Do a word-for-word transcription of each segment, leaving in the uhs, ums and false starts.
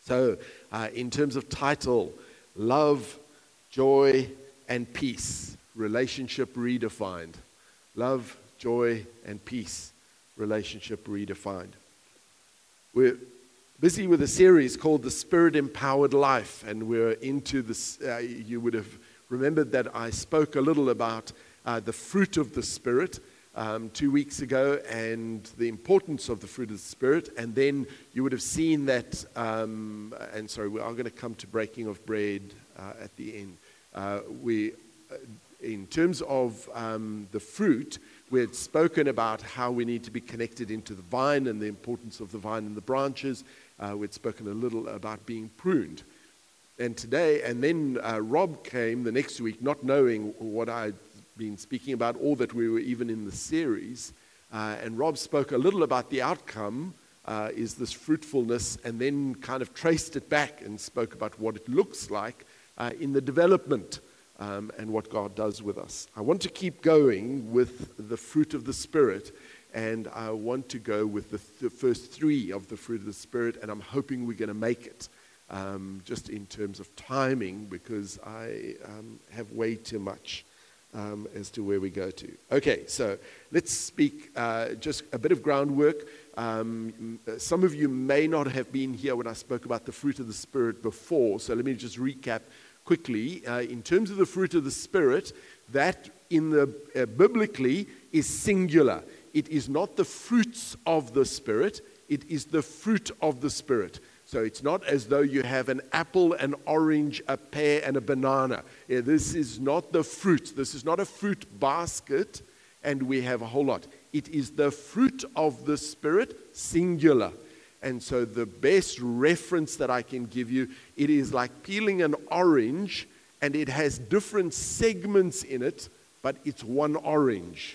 So, uh, in terms of title, love, joy, and peace, relationship redefined. Love, joy, and peace, relationship redefined. We're busy with a series called The Spirit-Empowered Life, and we're into this. Uh, you would have remembered that I spoke a little about uh, the fruit of the Spirit um, two weeks ago and the importance of the fruit of the Spirit, and then you would have seen that, um, and sorry, we are going to come to breaking of bread uh, at the end. Uh, we, uh, in terms of um, the fruit, we had spoken about how we need to be connected into the vine and the importance of the vine and the branches. Uh, we had spoken a little about being pruned. And today, and then uh, Rob came the next week, not knowing what I'd been speaking about or that we were even in the series. Uh, and Rob spoke a little about the outcome, uh, is this fruitfulness, and then kind of traced it back and spoke about what it looks like uh, in the development um, and what God does with us. I want to keep going with the fruit of the Spirit, and I want to go with the, th- the first three of the fruit of the Spirit, and I'm hoping we're going to make it. Um, just in terms of timing, because I um, have way too much um, as to where we go to. Okay, so let's speak uh, just a bit of groundwork. Um, some of you may not have been here when I spoke about the fruit of the Spirit before, so let me just recap quickly. Uh, in terms of the fruit of the Spirit, that in the uh, biblically is singular. It is not the fruits of the Spirit, it is the fruit of the Spirit. So it's not as though you have an apple, an orange, a pear, and a banana. Yeah, this is not the fruit. This is not a fruit basket, and we have a whole lot. It is the fruit of the Spirit, singular. And so the best reference that I can give you, it is like peeling an orange, and it has different segments in it, but it's one orange.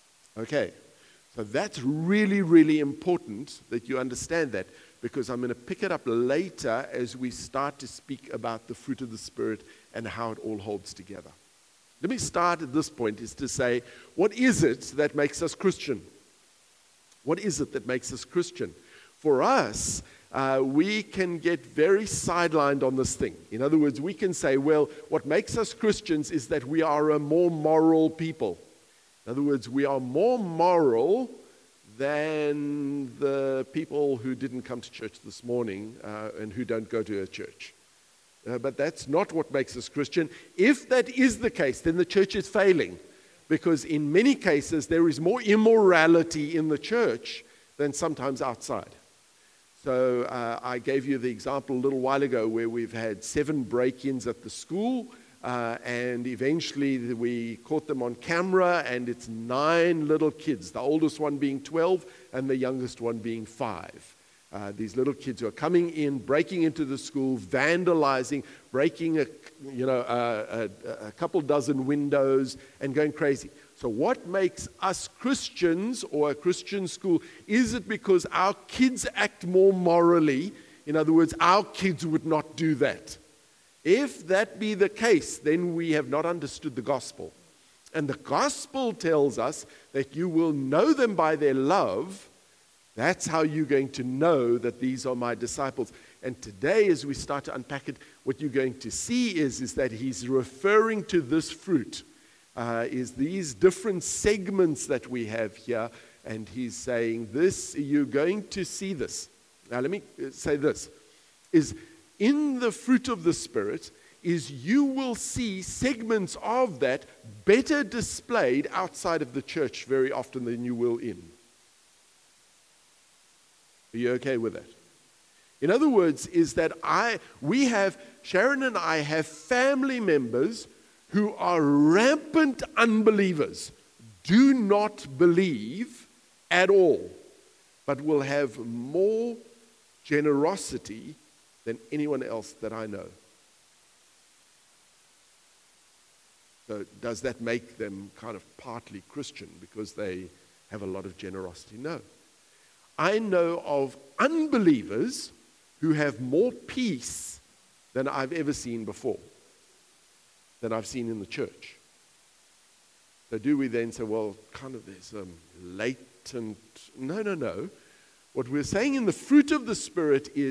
Okay, so that's really, really important that you understand that, because I'm going to pick it up later as we start to speak about the fruit of the Spirit and how it all holds together. Let me start at this point, is to say, what is it that makes us Christian? What is it that makes us Christian? For us, uh, we can get very sidelined on this thing. In other words, we can say, well, what makes us Christians is that we are a more moral people. In other words, we are more moral than the people who didn't come to church this morning uh, and who don't go to a church. Uh, but that's not what makes us Christian. If that is the case, then the church is failing, because in many cases there is more immorality in the church than sometimes outside. So uh, I gave you the example a little while ago where we've had seven break-ins at the school. Uh, and eventually we caught them on camera, and it's nine little kids, the oldest one being twelve and the youngest one being five. Uh, these little kids who are coming in, breaking into the school, vandalizing, breaking a, you know, a, a, a couple dozen windows and going crazy. So what makes us Christians or a Christian school? Is it because our kids act more morally? In other words, our kids would not do that. If that be the case, then we have not understood the gospel. And the gospel tells us that you will know them by their love. That's how you're going to know that these are my disciples. And today, as we start to unpack it, what you're going to see is, is that he's referring to this fruit, uh, is these different segments that we have here. And he's saying this, you're going to see this. Now, let me say this, is in the fruit of the Spirit is you will see segments of that better displayed outside of the church very often than you will in. Are you okay with that? In other words, is that I, we have, Sharon and I have family members who are rampant unbelievers, do not believe at all, but will have more generosity than anyone else that I know. So does that make them kind of partly Christian because they have a lot of generosity? No. I know of unbelievers who have more peace than I've ever seen before, than I've seen in the church. So do we then say, well, kind of there's a latent... No, no, no. What we're saying in the fruit of the Spirit is,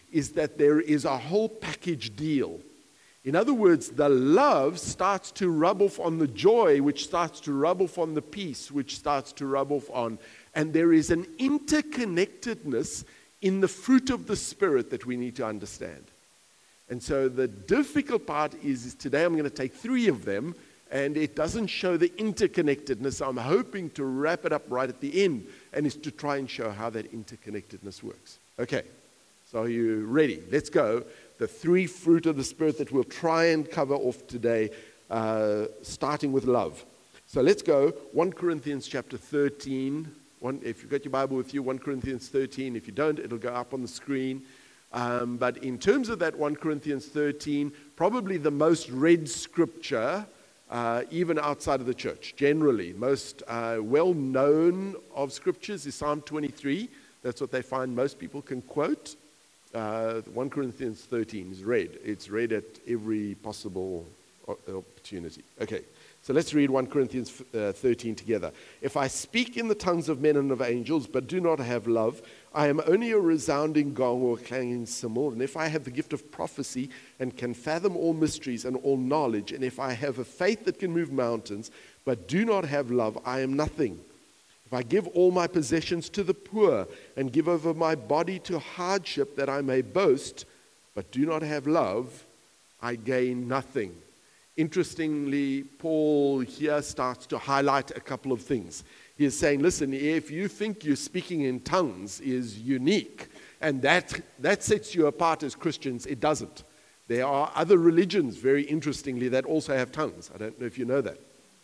is that there is a whole package deal. In other words, the love starts to rub off on the joy, which starts to rub off on the peace, which starts to rub off on. And there is an interconnectedness in the fruit of the Spirit that we need to understand. And so the difficult part is, is today I'm going to take three of them, and it doesn't show the interconnectedness. I'm hoping to wrap it up right at the end, and is to try and show how that interconnectedness works. Okay, so are you ready? Let's go. The three fruit of the Spirit that we'll try and cover off today, uh, starting with love. So let's go. First Corinthians chapter thirteen. One, if you've got your Bible with you, First Corinthians thirteen. If you don't, it'll go up on the screen. Um, but in terms of that First Corinthians thirteen, probably the most read scripture, uh, even outside of the church, generally. Most uh, well-known of scriptures is Psalm twenty-three. That's what they find most people can quote. Uh, First Corinthians thirteen is read. It's read at every possible opportunity. Okay, so let's read First Corinthians thirteen together. If I speak in the tongues of men and of angels, but do not have love, I am only a resounding gong or a clanging cymbal. And if I have the gift of prophecy and can fathom all mysteries and all knowledge, and if I have a faith that can move mountains, but do not have love, I am nothing. If I give all my possessions to the poor and give over my body to hardship that I may boast, but do not have love, I gain nothing. Interestingly, Paul here starts to highlight a couple of things. He is saying, listen, if you think you're speaking in tongues is unique, and that, that sets you apart as Christians, it doesn't. There are other religions, very interestingly, that also have tongues. I don't know if you know that.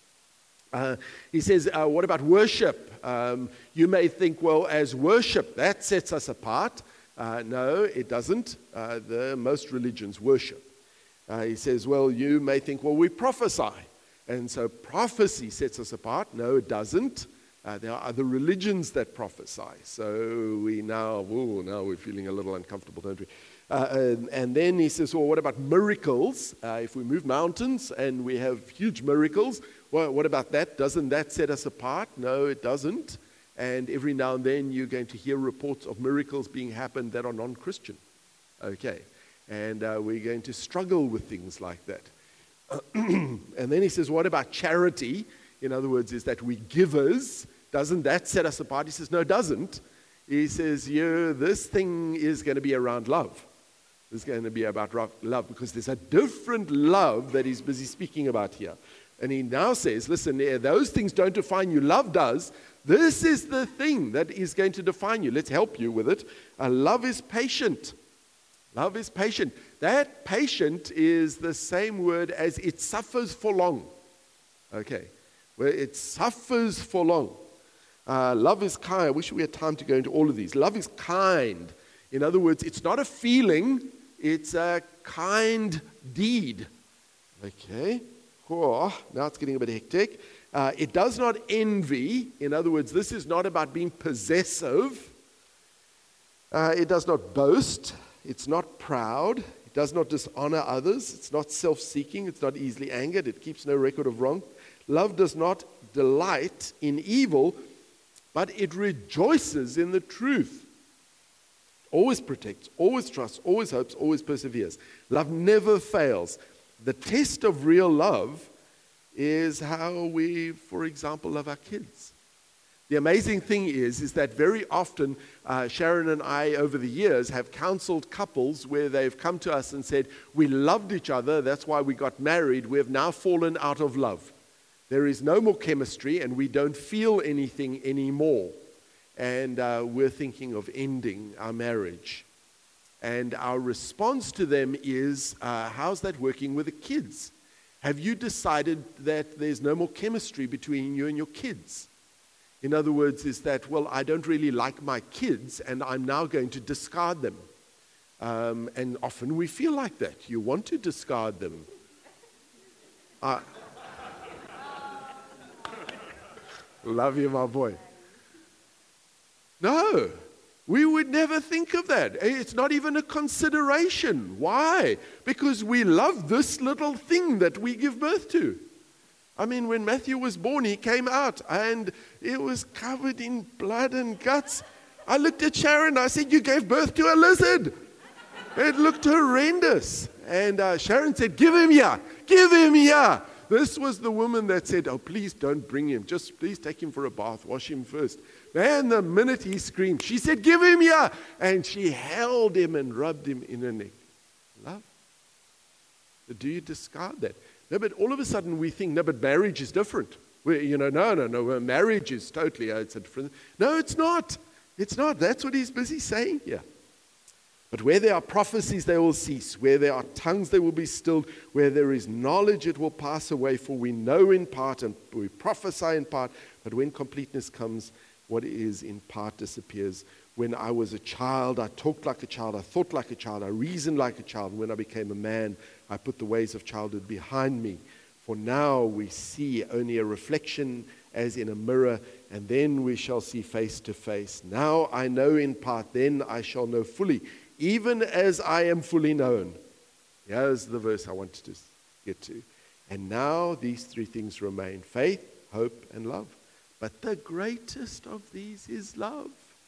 Uh, he says, uh, what about worship? Um, you may think, well, as worship, that sets us apart. Uh, no, it doesn't. Uh, the most religions worship. Uh, he says, well, you may think, well, we prophesy. And so prophecy sets us apart. No, it doesn't. Uh, there are other religions that prophesy. So we now, ooh, now we're feeling a little uncomfortable, don't we? Uh, and, and then he says, well, what about miracles? Uh, if we move mountains and we have huge miracles, well, what about that? Doesn't that set us apart? No, it doesn't. And every now and then you're going to hear reports of miracles being happened that are non-Christian. Okay. And uh, we're going to struggle with things like that. And then he says, what about charity? In other words, is that we givers. Doesn't that set us apart? He says, no, it doesn't. He says, yeah, this thing is going to be around love. It's going to be about love because there's a different love that he's busy speaking about here. And he now says, listen, those things don't define you. Love does. This is the thing that is going to define you. Let's help you with it. Uh, love is patient. Love is patient. That patient is the same word as it suffers for long. Okay. Where it suffers for long. Uh, love is kind. I wish we had time to go into all of these. Love is kind. In other words, it's not a feeling. It's a kind deed. Okay. Oh, now it's getting a bit hectic. Uh, it does not envy. In other words, this is not about being possessive. Uh, it does not boast. It's not proud. It does not dishonor others. It's not self-seeking. It's not easily angered. It keeps no record of wrong. Love does not delight in evil, but it rejoices in the truth. Always protects, always trusts, always hopes, always perseveres. Love never fails. The test of real love is how we, for example, love our kids. The amazing thing is, is that very often uh, Sharon and I over the years have counseled couples where they've come to us and said, we loved each other, that's why we got married, we have now fallen out of love. There is no more chemistry and we don't feel anything anymore. And uh, we're thinking of ending our marriage. And our response to them is, uh, how's that working with the kids? Have you decided that there's no more chemistry between you and your kids? In other words, is that, well, I don't really like my kids and I'm now going to discard them. Um, and often we feel like that. You want to discard them. Uh, love you, my boy. No, we would never think of that. It's not even a consideration. Why? Because we love this little thing that we give birth to. I mean, when Matthew was born, he came out and it was covered in blood and guts. I looked at Sharon, I said, you gave birth to a lizard. It looked horrendous. And uh, Sharon said, give him here, give him here. This was the woman that said, oh, please don't bring him. Just please take him for a bath, wash him first. Man, the minute he screamed, she said, give him here. And she held him and rubbed him in her neck. Love. But do you discard that? No, but all of a sudden we think, no, but marriage is different. We, you know, no, no, no, marriage is totally, uh, it's a different. No, it's not. It's not. That's what he's busy saying here. But where there are prophecies, they will cease. Where there are tongues, they will be stilled. Where there is knowledge, it will pass away. For we know in part and we prophesy in part. But when completeness comes, what is in part disappears. When I was a child, I talked like a child. I thought like a child. I reasoned like a child. And when I became a man, I put the ways of childhood behind me. For now we see only a reflection as in a mirror, and then we shall see face to face. Now I know in part, then I shall know fully, even as I am fully known. Here's the verse I wanted to get to. And now these three things remain: faith, hope, and love. But the greatest of these is love.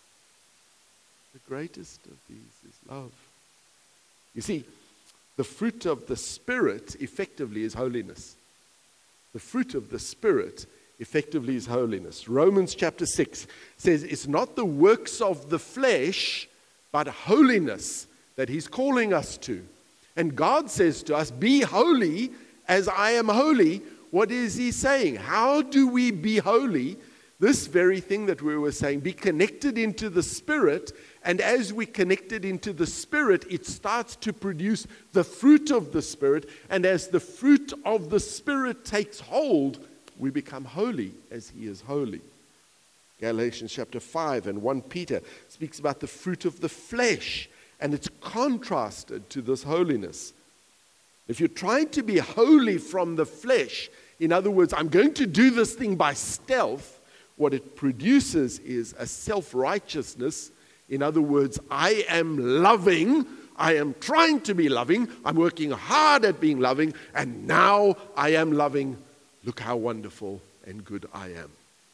The greatest of these is love. You see, the fruit of the Spirit effectively is holiness. The fruit of the Spirit effectively is holiness. Romans chapter six says it's not the works of the flesh, but holiness that he's calling us to. And God says to us, be holy as I am holy. What is he saying? How do we be holy? This very thing that we were saying, be connected into the Spirit. And as we connected into the Spirit, it starts to produce the fruit of the Spirit. And as the fruit of the Spirit takes hold, we become holy as he is holy. Galatians chapter five and First Peter speaks about the fruit of the flesh. And it's contrasted to this holiness. If you're trying to be holy from the flesh, in other words, I'm going to do this thing by stealth, what it produces is a self-righteousness. In other words, I am loving, I am trying to be loving, I'm working hard at being loving, and now I am loving. Look how wonderful and good I am.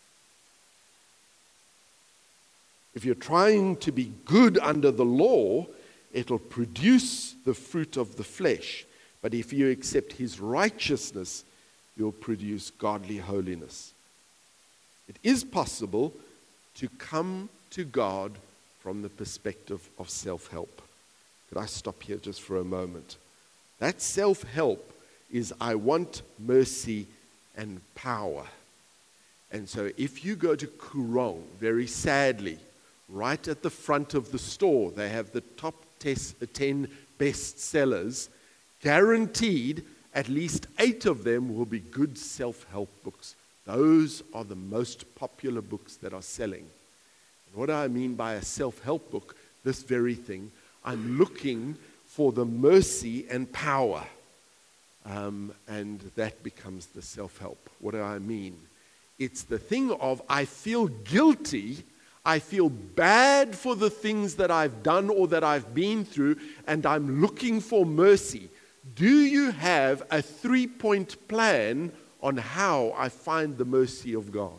If you're trying to be good under the law, it'll produce the fruit of the flesh. But if you accept his righteousness, you'll produce godly holiness. It is possible to come to God from the perspective of self-help. Could I stop here just for a moment? That self-help is I want mercy and power. And so if you go to Koorong, very sadly, right at the front of the store, they have the top ten best sellers. Guaranteed, at least eight of them will be good self-help books. Those are the most popular books that are selling. And what do I mean by a self-help book? This very thing. I'm looking for the mercy and power. Um, and that becomes the self-help. What do I mean? It's the thing of I feel guilty. I feel bad for the things that I've done or that I've been through, and I'm looking for mercy. Do you have a three-point plan on how I find the mercy of God?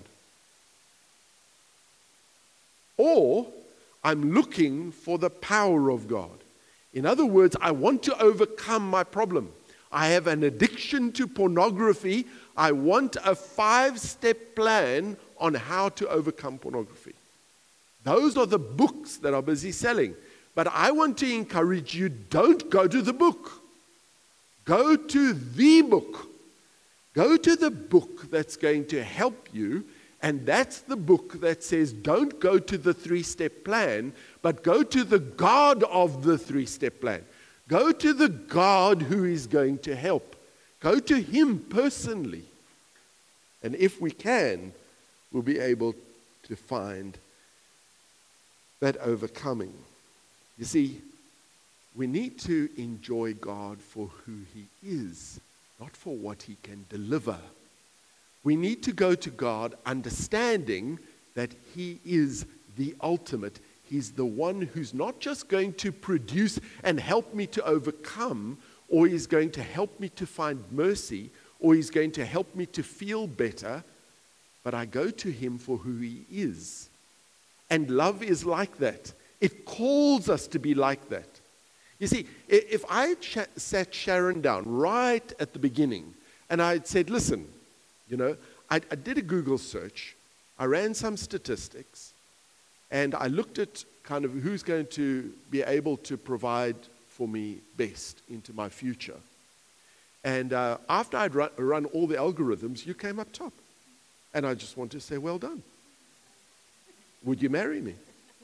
Or I'm looking for the power of God. In other words, I want to overcome my problem. I have an addiction to pornography. I want a five-step plan on how to overcome pornography. Those are the books that are busy selling. But I want to encourage you, don't go to the book. Go to the book. Go to the book that's going to help you, and that's the book that says don't go to the three-step plan, but go to the God of the three-step plan. Go to the God who is going to help. Go to him personally. And if we can, we'll be able to find that overcoming. You see, we need to enjoy God for who he is, not for what he can deliver. We need to go to God understanding that he is the ultimate. He's the one who's not just going to produce and help me to overcome, or he's going to help me to find mercy, or he's going to help me to feel better, but I go to him for who he is. And love is like that. It calls us to be like that. You see, i- if I had sh- sat Sharon down right at the beginning and I had said, listen, you know, I, I did a Google search, I ran some statistics, and I looked at kind of who's going to be able to provide for me best into my future. And uh, after I'd run, run all the algorithms, you came up top. And I just want to say, well done. Would you marry me?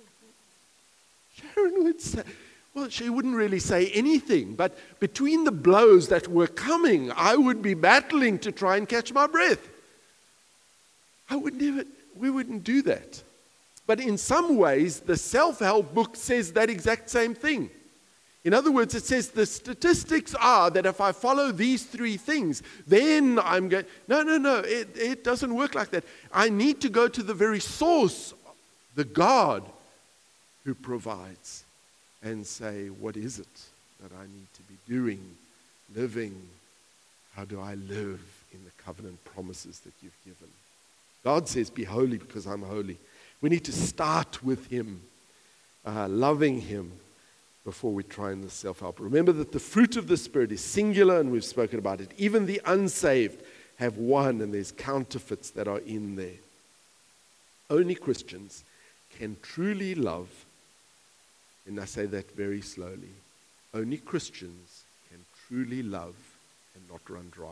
Sharon would say, well, she wouldn't really say anything, but between the blows that were coming, I would be battling to try and catch my breath. I would never, we wouldn't do that. But in some ways, the self-help book says that exact same thing. In other words, it says the statistics are that if I follow these three things, then I'm going, no, no, no, it, it doesn't work like that. I need to go to the very source, the God who provides, and say, what is it that I need to be doing, living? How do I live in the covenant promises that you've given? God says, be holy because I'm holy. We need to start with him, uh, loving him, before we try in the self-help. Remember that the fruit of the Spirit is singular, and we've spoken about it. Even the unsaved have one, and there's counterfeits that are in there. Only Christians can truly love, and I say that very slowly, only Christians can truly love and not run dry.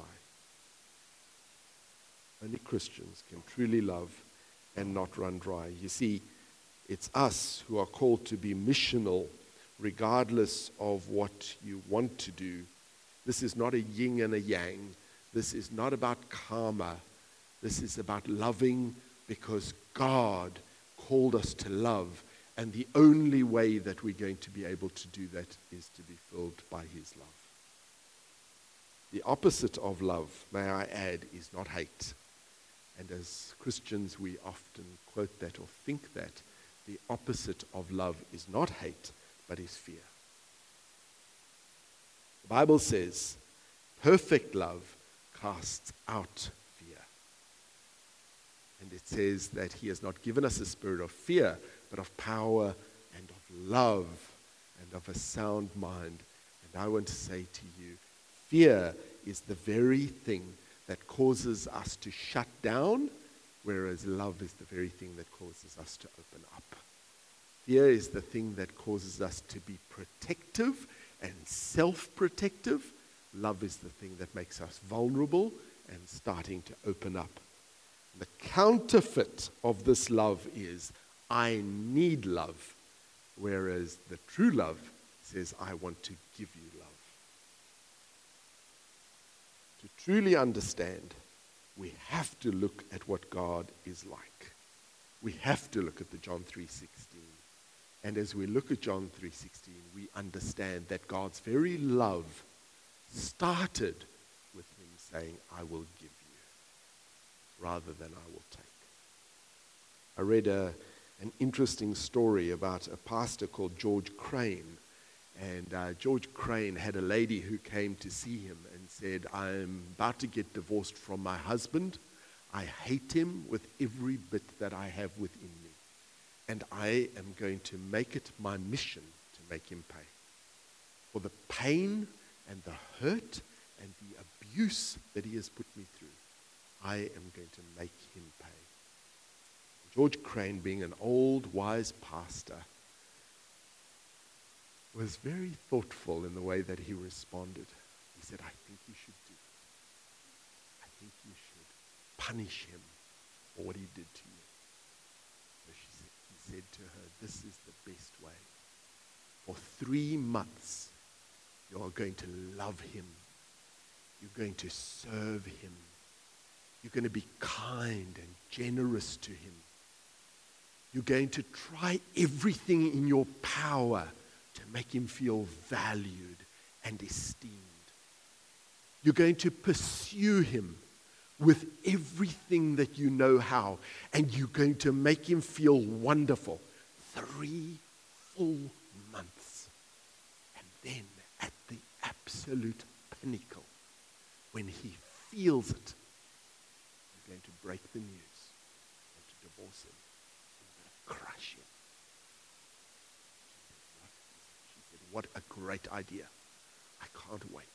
Only Christians can truly love and not run dry. You see, it's us who are called to be missional regardless of what you want to do. This is not a yin and a yang. This is not about karma. This is about loving because God called us to love. And the only way that we're going to be able to do that is to be filled by his love. The opposite of love, may I add, is not hate. And as Christians, we often quote that or think that. The opposite of love is not hate, but is fear. The Bible says, perfect love casts out fear. And it says that he has not given us a spirit of fear, but of power and of love and of a sound mind. And I want to say to you, fear is the very thing that causes us to shut down, whereas love is the very thing that causes us to open up. Fear is the thing that causes us to be protective and self-protective. Love is the thing that makes us vulnerable and starting to open up. The counterfeit of this love is, I need love, whereas the true love says, I want to give you love. To truly understand, we have to look at what God is like. We have to look at the John three sixteen. And as we look at John three sixteen, we understand that God's very love started with him saying, I will give you, rather than I will take. I read a, an interesting story about a pastor called George Crane. And uh, George Crane had a lady who came to see him and said, I'm about to get divorced from my husband. I hate him with every bit that I have within me. And I am going to make it my mission to make him pay for the pain and the hurt and the abuse that he has put me through. I am going to make him pay. George Crane, being an old, wise pastor, was very thoughtful in the way that he responded. He said, I think you should do it. I think you should punish him for what he did to you. So she said, he said to her, this is the best way. For three months, you are going to love him. You're going to serve him. You're going to be kind and generous to him. You're going to try everything in your power to make him feel valued and esteemed. You're going to pursue him with everything that you know how, and you're going to make him feel wonderful. Three full months. And then at the absolute pinnacle, when he feels it, you're going to break the news and to divorce him. You're going to crush him. She said, What a great idea. I can't wait.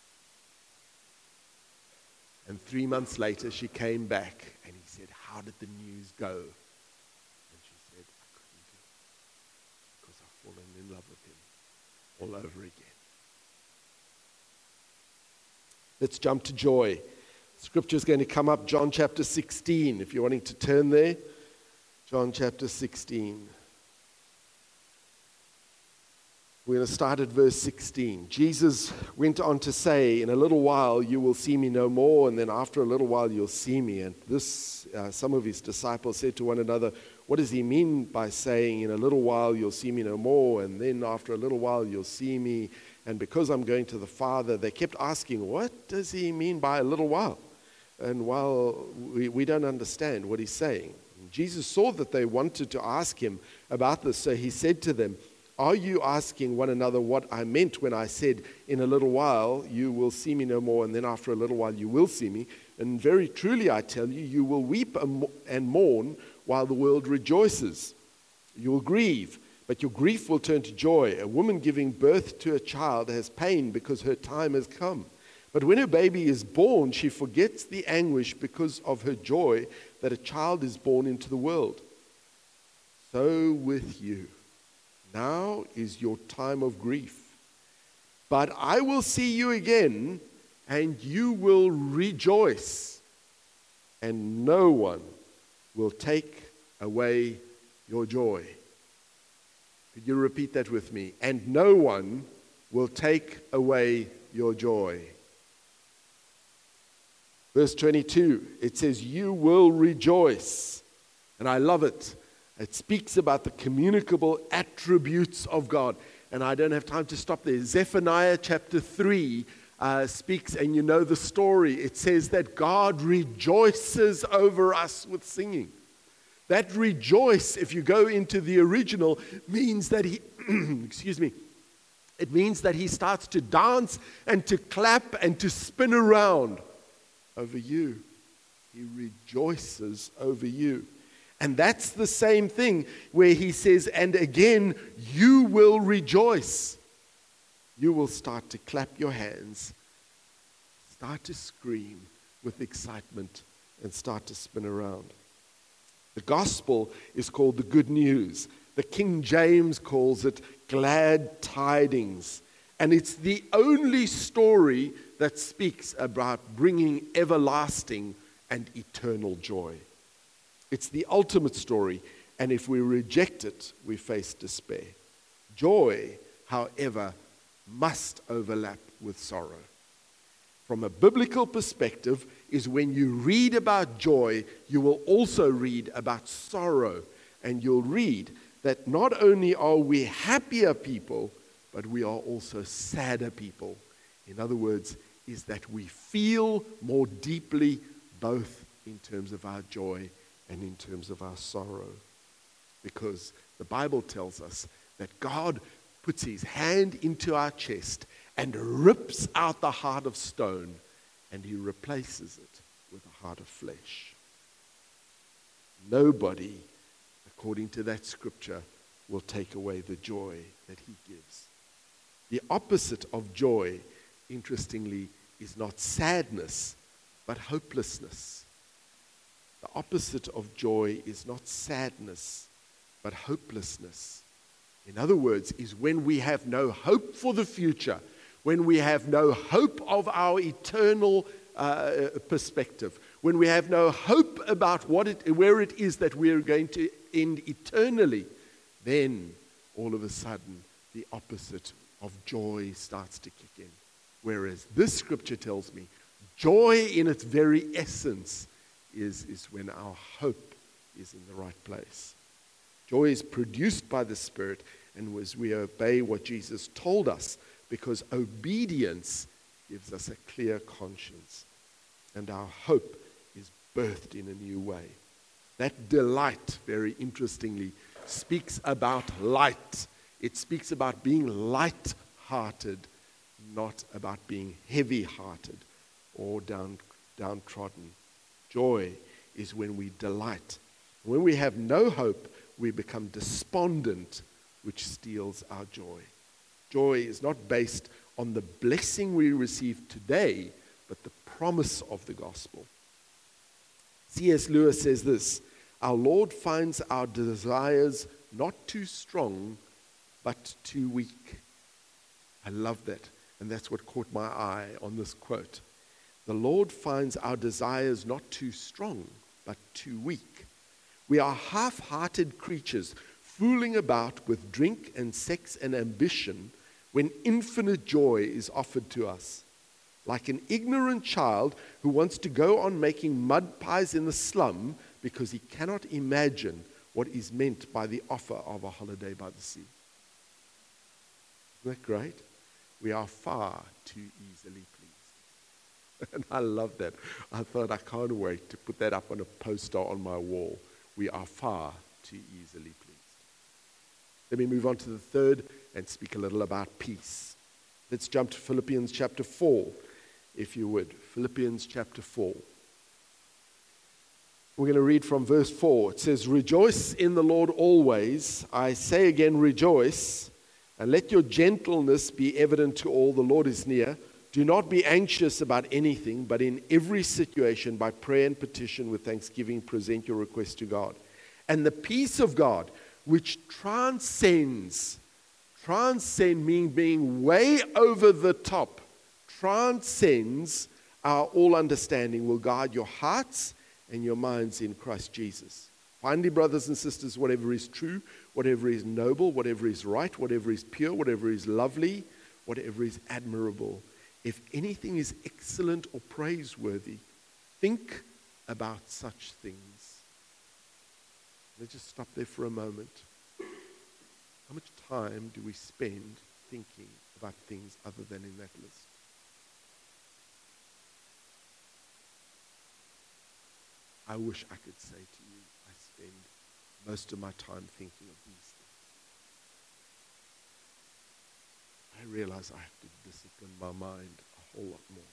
And three months later, she came back and he said, how did the news go? And she said, I couldn't do it because I've fallen in love with him all over again. Let's jump to joy. Scripture is going to come up, John chapter sixteen, if you're wanting to turn there. John chapter sixteen. We're going to start at verse sixteen. Jesus went on to say, in a little while you will see me no more, and then after a little while you'll see me. And this, uh, some of his disciples said to one another, what does he mean by saying, in a little while you'll see me no more, and then after a little while you'll see me? And because I'm going to the Father, they kept asking, what does he mean by a little while? And while we, we don't understand what he's saying. And Jesus saw that they wanted to ask him about this, so he said to them, are you asking one another what I meant when I said, in a little while you will see me no more, and then after a little while you will see me? And very truly I tell you, you will weep and mourn while the world rejoices. You will grieve, but your grief will turn to joy. A woman giving birth to a child has pain because her time has come. But when her baby is born, she forgets the anguish because of her joy that a child is born into the world. So with you. Now is your time of grief. But I will see you again, and you will rejoice, and no one will take away your joy. Could you repeat that with me? And no one will take away your joy. Verse twenty-two, it says, you will rejoice. And I love it. It speaks about the communicable attributes of God. And I don't have time to stop there. Zephaniah chapter three uh, speaks, and you know the story. It says that God rejoices over us with singing. That rejoice, if you go into the original, means that he, excuse me, it means that he starts to dance and to clap and to spin around over you. He rejoices over you. And that's the same thing where he says, and again, you will rejoice. You will start to clap your hands, start to scream with excitement, and start to spin around. The gospel is called the good news. The King James calls it glad tidings. And it's the only story that speaks about bringing everlasting and eternal joy. It's the ultimate story, and if we reject it, we face despair. Joy, however, must overlap with sorrow. From a biblical perspective, is when you read about joy, you will also read about sorrow. And you'll read that not only are we happier people, but we are also sadder people. In other words, is that we feel more deeply both in terms of our joy and in terms of our sorrow. Because the Bible tells us that God puts his hand into our chest and rips out the heart of stone, and he replaces it with a heart of flesh. Nobody, according to that scripture, will take away the joy that he gives. The opposite of joy, interestingly, is not sadness, but hopelessness. The opposite of joy is not sadness, but hopelessness. In other words, is when we have no hope for the future, when we have no hope of our eternal uh, perspective, when we have no hope about what it, where it is that we are going to end eternally, then all of a sudden the opposite of joy starts to kick in. Whereas this scripture tells me joy in its very essence is, is when our hope is in the right place. Joy is produced by the Spirit, and as we obey what Jesus told us, because obedience gives us a clear conscience, and our hope is birthed in a new way. That delight, very interestingly, speaks about light. It speaks about being light-hearted, not about being heavy-hearted or down, downtrodden. Joy is when we delight. When we have no hope, we become despondent, which steals our joy. joy is not based on the blessing we receive today, but the promise of the gospel. C S Lewis says this: our Lord finds our desires not too strong, but too weak. I love that. And that's what caught my eye on this quote. The Lord finds our desires not too strong, but too weak. We are half-hearted creatures, fooling about with drink and sex and ambition when infinite joy is offered to us. Like an ignorant child who wants to go on making mud pies in the slum because he cannot imagine what is meant by the offer of a holiday by the sea. Isn't that great? We are far too easily pleased. And I love that. I thought, I can't wait to put that up on a poster on my wall. We are far too easily pleased. Let me move on to the third and speak a little about peace. Let's jump to Philippians chapter four, if you would. Philippians chapter four. We're going to read from verse four. It says, rejoice in the Lord always. I say again, rejoice. And let your gentleness be evident to all. The Lord is near. Do not be anxious about anything, but in every situation, by prayer and petition with thanksgiving, present your request to God. And the peace of God, which transcends, transcend meaning being way over the top, transcends our all understanding, will guard your hearts and your minds in Christ Jesus. Finally, brothers and sisters, whatever is true, whatever is noble, whatever is right, whatever is pure, whatever is lovely, whatever is admirable, if anything is excellent or praiseworthy, think about such things. Let's just stop there for a moment. How much time do we spend thinking about things other than in that list? I wish I could say to you, I spend most of my time thinking of these things. I realize I have to discipline my mind a whole lot more.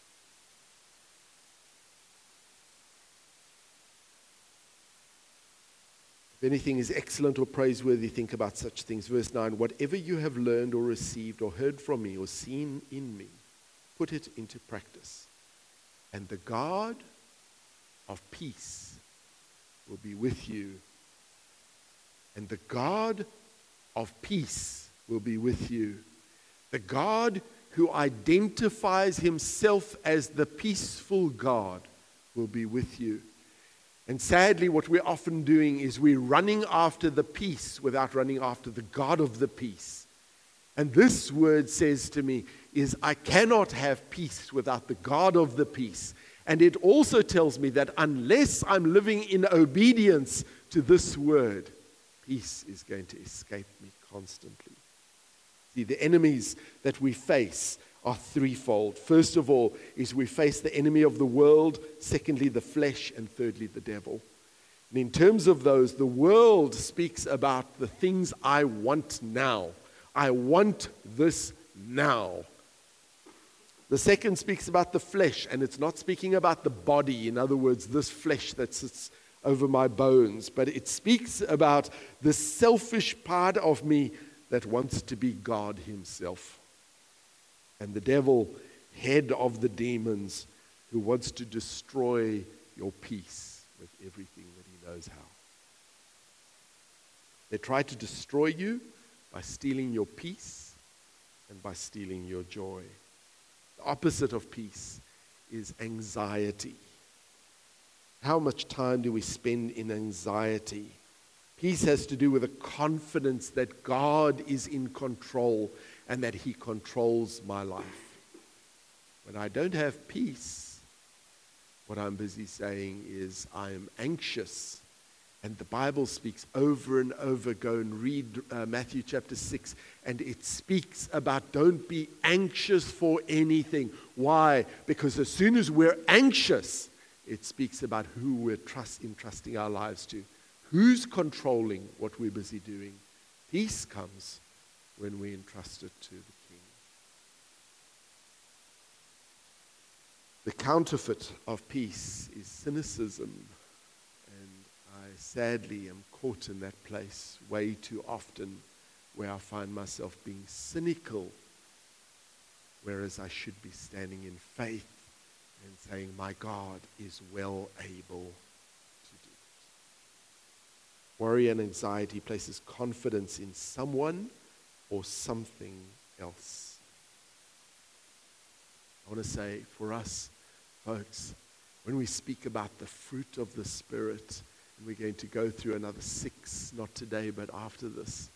If anything is excellent or praiseworthy, think about such things. Verse nine, whatever you have learned or received or heard from me or seen in me, put it into practice. And the God of peace will be with you. And the God of peace will be with you. The God who identifies himself as the peaceful God will be with you. And sadly, what we're often doing is we're running after the peace without running after the God of the peace. And this word says to me is, I cannot have peace without the God of the peace. And it also tells me that unless I'm living in obedience to this word, peace is going to escape me constantly. See, the enemies that we face are threefold. First of all, is we face the enemy of the world. Secondly, the flesh. And thirdly, the devil. And in terms of those, the world speaks about the things I want now. I want this now. The second speaks about the flesh, and it's not speaking about the body. In other words, this flesh that sits over my bones. But it speaks about the selfish part of me that wants to be God himself. And the devil, head of the demons, who wants to destroy your peace with everything that he knows how. They try to destroy you by stealing your peace and by stealing your joy. The opposite of peace is anxiety. How much time do we spend in anxiety? Peace has to do with a confidence that God is in control and that he controls my life. When I don't have peace, what I'm busy saying is I am anxious. And the Bible speaks over and over. Go and read uh, Matthew chapter six, and it speaks about don't be anxious for anything. Why? Because as soon as we're anxious, it speaks about who we're trust, entrusting our lives to. Who's controlling what we're busy doing? Peace comes when we entrust it to the King. The counterfeit of peace is cynicism. And I sadly am caught in that place way too often, where I find myself being cynical whereas I should be standing in faith and saying, my God is well able to do it. Worry and anxiety places confidence in someone or something else. I want to say, for us, folks, when we speak about the fruit of the Spirit, and we're going to go through another six, not today, but after this,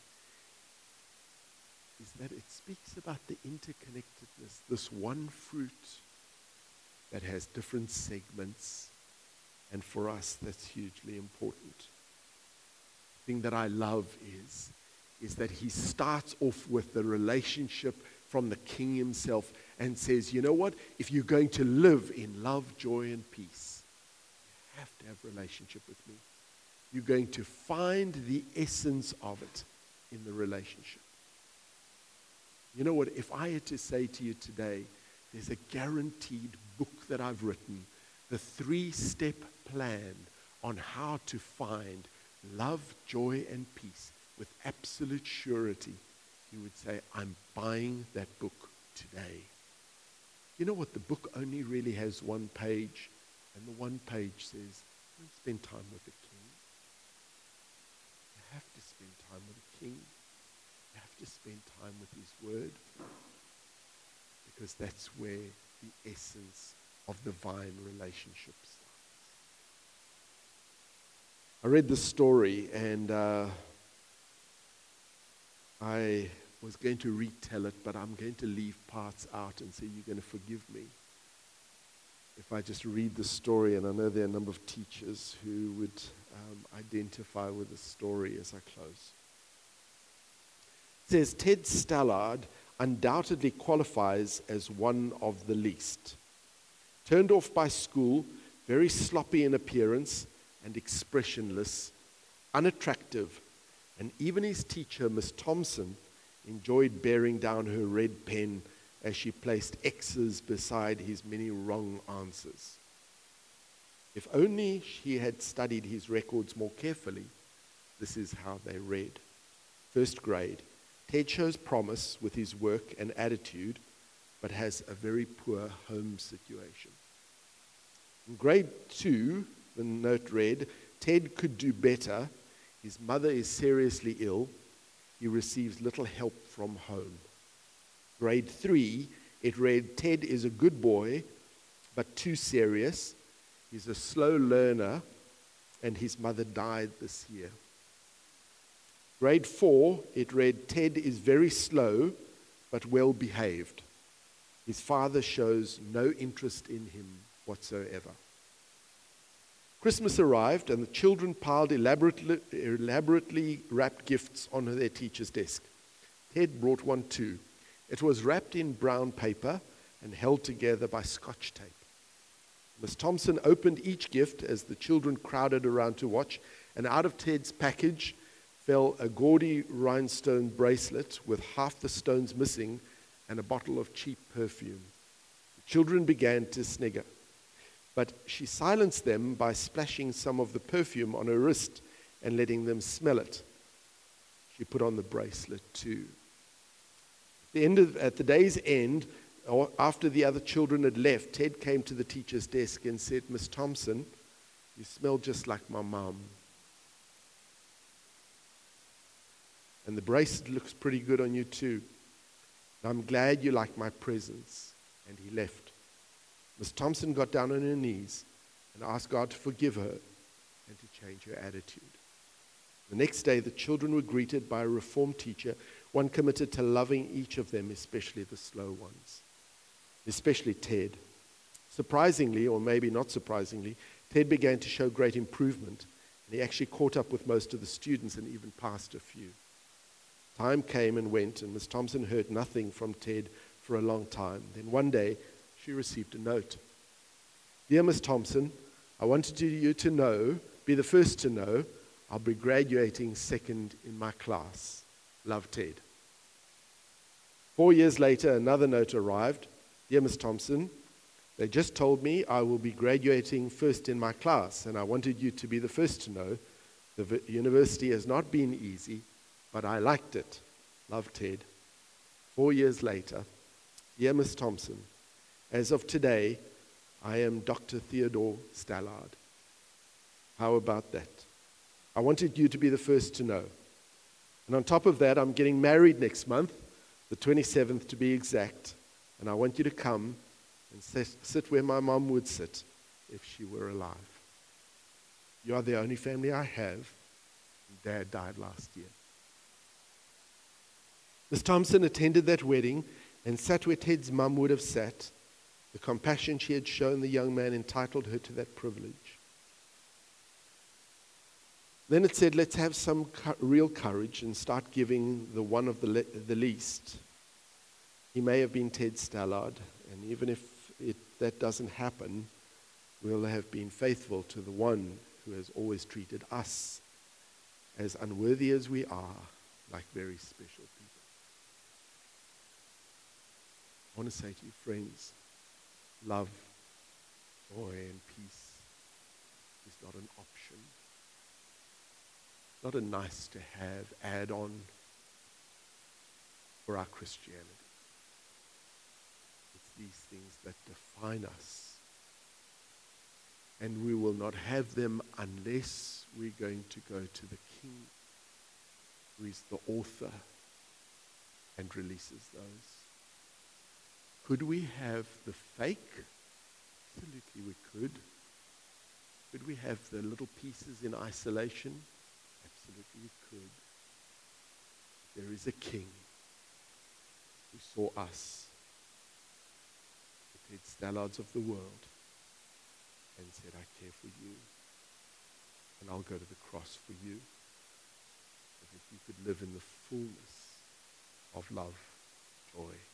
is that it speaks about the interconnectedness, this one fruit that has different segments, and for us, that's hugely important. The thing that I love is, is that he starts off with the relationship from the King himself and says, you know what? If you're going to live in love, joy, and peace, you have to have a relationship with me. You're going to find the essence of it in the relationship. You know what? If I had to say to you today, there's a guaranteed book that I've written, the three-step plan on how to find love, joy, and peace with absolute surety, you would say, I'm buying that book today. You know what? The book only really has one page, and the one page says, don't spend time with the King. You have to spend time with the King. You have to spend time with his word, because that's where the essence of the vine relationship starts. I read this story, and uh, I was going to retell it, but I'm going to leave parts out and say, you're going to forgive me if I just read the story. And I know there are a number of teachers who would um, identify with the story as I close. It says, Ted Stallard undoubtedly qualifies as one of the least. Turned off by school, very sloppy in appearance and expressionless, unattractive, and even his teacher, Miss Thompson, enjoyed bearing down her red pen as she placed X's beside his many wrong answers. If only she had studied his records more carefully, this is how they read. First grade, Ted shows promise with his work and attitude, but has a very poor home situation. In grade two, the note read, Ted could do better. His mother is seriously ill. He receives little help from home. Grade three, it read, Ted is a good boy, but too serious. He's a slow learner, and his mother died this year. Grade four, it read, Ted is very slow, but well behaved. His father shows no interest in him whatsoever. Christmas arrived, and the children piled elaborately, elaborately wrapped gifts on their teacher's desk. Ted brought one too. It was wrapped in brown paper and held together by Scotch tape. Miss Thompson opened each gift as the children crowded around to watch, and out of Ted's package fell a gaudy rhinestone bracelet with half the stones missing and a bottle of cheap perfume. The children began to snigger, but she silenced them by splashing some of the perfume on her wrist and letting them smell it. She put on the bracelet too. At the, end of, at the day's end, or after the other children had left, Ted came to the teacher's desk and said, Miss Thompson, you smell just like my mom. And the bracelet looks pretty good on you too. I'm glad you like my presents. And he left. Miss Thompson got down on her knees and asked God to forgive her and to change her attitude. The next day, the children were greeted by a reformed teacher, one committed to loving each of them, especially the slow ones, especially Ted. Surprisingly, or maybe not surprisingly, Ted began to show great improvement, and he actually caught up with most of the students and even passed a few. Time came and went, and Miss Thompson heard nothing from Ted for a long time. Then one day, she received a note. Dear Miss Thompson, I wanted you to know, be the first to know, I'll be graduating second in my class. Love, Ted. Four years later, another note arrived. Dear Miss Thompson, they just told me I will be graduating first in my class, and I wanted you to be the first to know. The v- university has not been easy, but I liked it. Love, Ted. Four years later, Dear Miss Thompson, as of today, I am Doctor Theodore Stallard. How about that? I wanted you to be the first to know. And on top of that, I'm getting married next month, the twenty-seventh to be exact. And I want you to come and sit, sit where my mom would sit if she were alive. You are the only family I have. Dad died last year. Miss Thompson attended that wedding and sat where Ted's mum would have sat. The compassion she had shown the young man entitled her to that privilege. Then it said, let's have some cu- real courage and start giving the one of the, le- the least. He may have been Ted Stallard, and even if it, that doesn't happen, we'll have been faithful to the one who has always treated us, as unworthy as we are, like very special people. I want to say to you, friends, love, joy, and peace is not an option. Not a nice to have add-on for our Christianity. It's these things that define us. And we will not have them unless we're going to go to the King, who is the author and releases those. Could we have the fake? Absolutely we could. Could we have the little pieces in isolation? Absolutely we could. There is a King who saw us, the Ted Stallards of the world, and said, I care for you, and I'll go to the cross for you, so that you could live in the fullness of love, joy,